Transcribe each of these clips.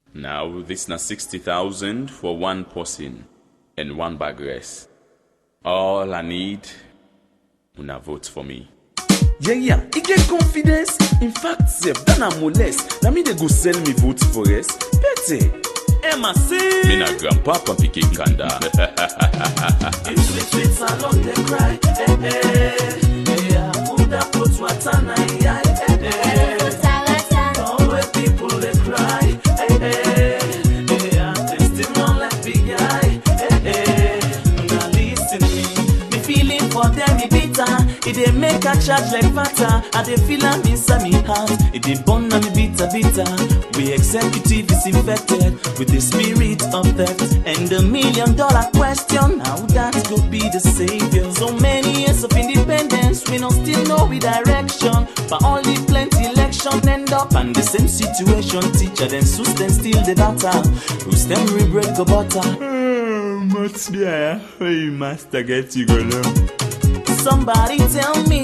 Now, this na 60,000 for one person and one bag rest. All I need, una vote for me. Yeah, he get confidence. In fact, Sef, than a molest. Now me they go sell me votes for us. Pete, Emma say. Me na grandpapa picking kanda. It's sweet along the cry. Yeah, who that puts what on always people they cry. Yeah, they still not let big guy. Now listen me feeling for them me bitter. It dey make a charge like fatter. I dey feel am inside me heart. It dey burn on me bitter. We executive is infected with the spirit of theft. And the $1 million question, how that could be the savior. So many years of independence, we don't still know we direction. But only plenty election end up and the same situation. Teacher them sus them still the data. Who's them we break the butter. What's there? Hey master get you go low. Somebody tell me,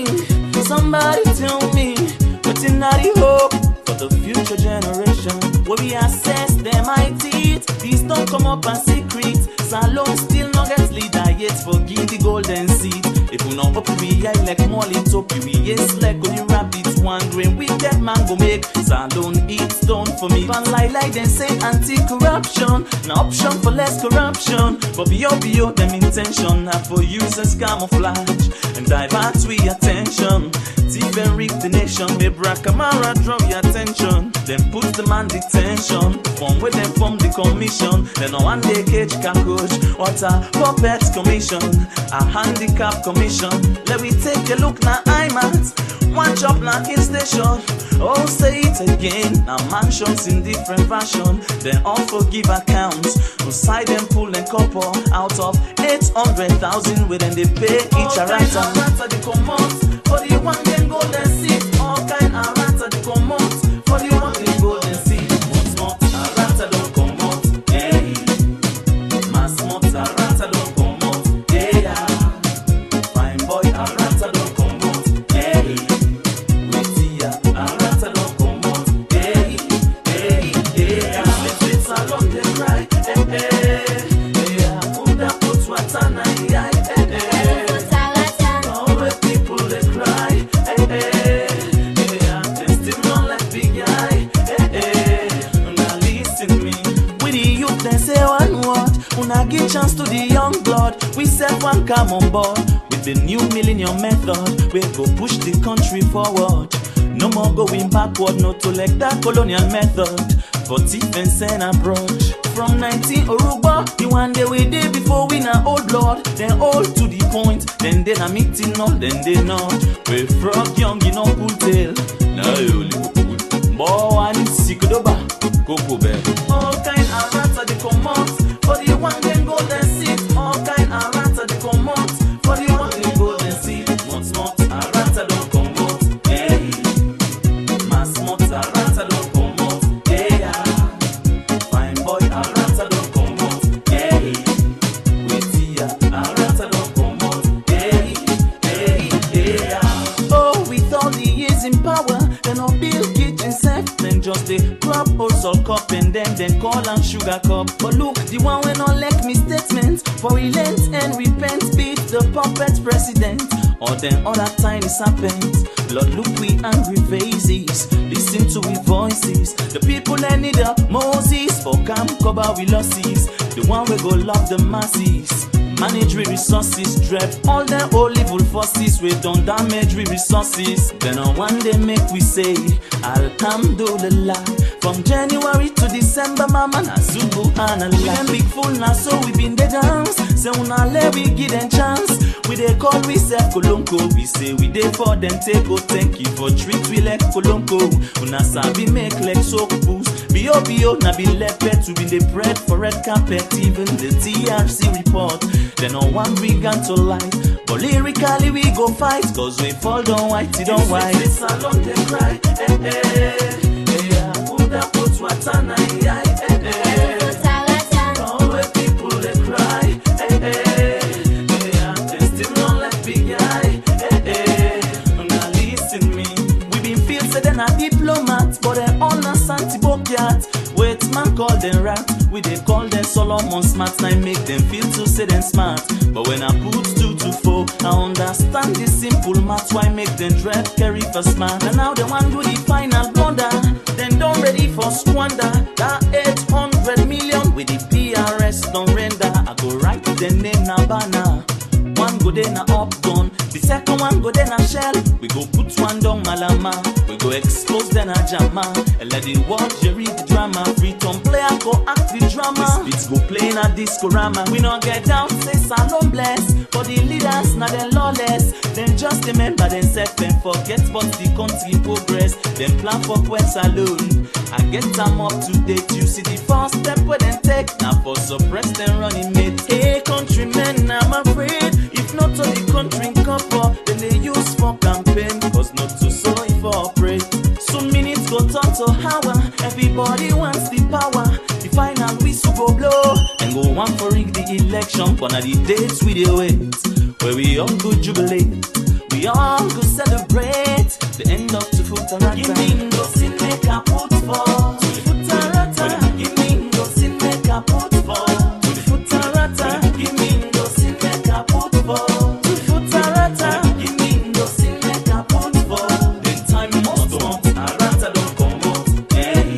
what's in the hope for the future generation? Where we assess them IT, these don't come up and secret. Salon still not get leader yet, forgive the golden seed. If we not up we eye like molly topi, we yes like only rabbit one grain. We that man go make Salon eat stone for me. Van like them say anti-corruption, no option for less corruption. But B.O. them intention, not for users camouflage and divert we attention. Thief and reap the nation, me Brakamara draw your attention. Then put the man detention, from where them from the commission. Then no one day cage can coach, what a puppets commission, a handicap commission. Let me take a look now I'm at one job now in station. Oh say it again, now mansions in different fashion. Then all forgive accounts, who side them pull and couple out of 800,000 within they pay each a rata. They come out for the one can go and see. All kind of rata they come out for the one can go and see. Smart a rata don't come out, yeah. My smart a rata don't come out, yeah. Fine boy a rata don't come out, yeah. Witty a rata don't come out, yeah. It's along the cry, yeah. Who that puts what on eye, always people they cry, they still not let big guy. Now listen me, with the youth they say one word. Una give chance to the young blood. We said one come on board with the new millennium method. We go push the country forward. No more going backward, no to like that colonial method. For thief and send abroad. From 19 Oruba, the one day we did before we na old blood. Then all to the point, then they na meeting all, then they not. We frog young, you know, pull tail. Now you only go pull. Boy, I need Sikodoba, Coco Bear. All kind of rats they come out. For the one then go and sit. All kind of rats they come out. For the one then go and sit. Once more, a rata don't come out, yeah. Mass mot, a rata don't come out, yeah. Fine boy, a rata don't come out, yeah. Witty, a rata don't come out, yeah. Oh, with all the years in power, then all Bill Kitchen self, then just the crop also cup and then call and sugar cup. But look, the one when not like me statements, for relent and repent, beat the puppet president, or then other tiny serpents. Lord, look we angry faces, listen to we voices. The people that need a Moses, for come cover we losses. The one we go love the masses. Manage we resources, dread all the old evil forces. We don't damage we resources. Then on one day make we say Alhamdulillah. From January to December, mama na zubu anallah. Them big fool na so we been the dance. Say una let we give them chance. We dey call we self Kolonko. We say we dey for them take go thank you for treat we like Kolonko. Una sabi make like soap boost. B.O. na be leopard to be the bread for red carpet. Even the TRC report. Then on one began to light. But lyrically we go fight. Cause we fall down white, it don't white. It's along they cry, yeah. Who that puts what on eye, always people they cry, yeah. They still not let big guy, now listen me. We been feel say they're not diplomats, but they're all not Santi Bokyat. Wait man call them rat. We they call them Solomon smart. Now make them feel to say them smart. But when I put 2 to 4, I understand this simple math. Why make them dread carry for smart? And now the one do the final blunder. Then don't ready for squander. That 800 million with the PRS don't render. I go write the name na banner. One go then a up gun, the second one go then a shell. We go put one down Malama, we go expose then a jammer. And let the world you read the drama. Free tone player go act the drama. This beats go play in a discorama. We not get down, say salon bless. For the leaders, now they lawless. Then just remember them set them forget but the country progress. Then plan for West alone. I get them up to date. You see the first step where them take. Now for suppress them running mate. Hey countrymen, I'm afraid. If not to the country couple, then they use for campaign. Cause not to sorry for pray. Some minutes go turn to hour. Everybody wants the power. The final whistle go blow. And go on for rig the election. One of the dates we dey wait. Where we all go jubilate. We all go celebrate. The end of the Futarata. Give me no sin make a put for Futarata. Give me no sin make a put for Futarata. Give me no sin make a put for Futarata. Give me no sin make a put for. The time must want Arata don't come out. Hey,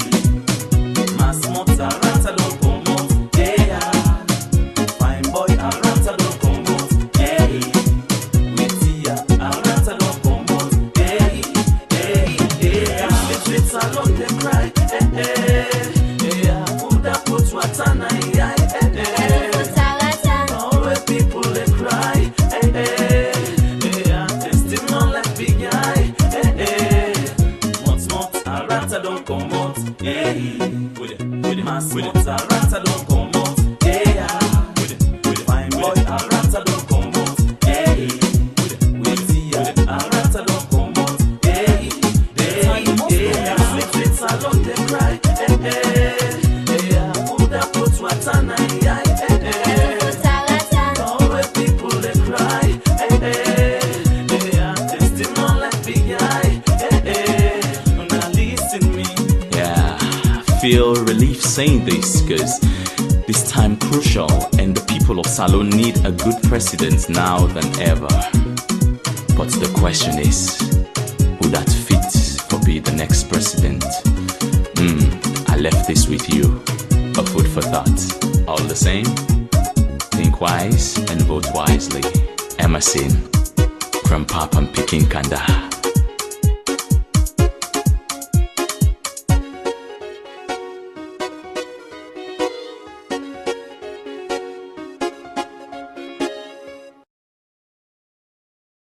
mass mont Arata don't come out. Yeah, fine boy Arata don't come out. Hey, with ya Arata don't come out. Hey, hey, hey. The salon they cry. Hey, hey, yeah. Who da put what on eye? Hey, hey. Always people they cry. Hey, hey, yeah. They still not like big guy. Hey, hey. Months, Arata don't come out. Hey, with the mass, Arata don't come out. Yeah, with the fine boy, Arata don't come out. Hey, with the Arata don't come out. Hey, hey, sweet salon they cry. Hey, hey, yeah. Who da put what on eye? Hey, hey. Always people they cry. Hey, hey, yeah. They still not like big guy. Hey, hey, now listen me. Yeah, I feel relief saying this because this time crucial and the people of Salone need a good president now than ever. But the question is, who that fits for be the next president? I left this with you, a food for thought. All the same, think wise and vote wisely. Emerson, Grandpapa and Peking Kanda.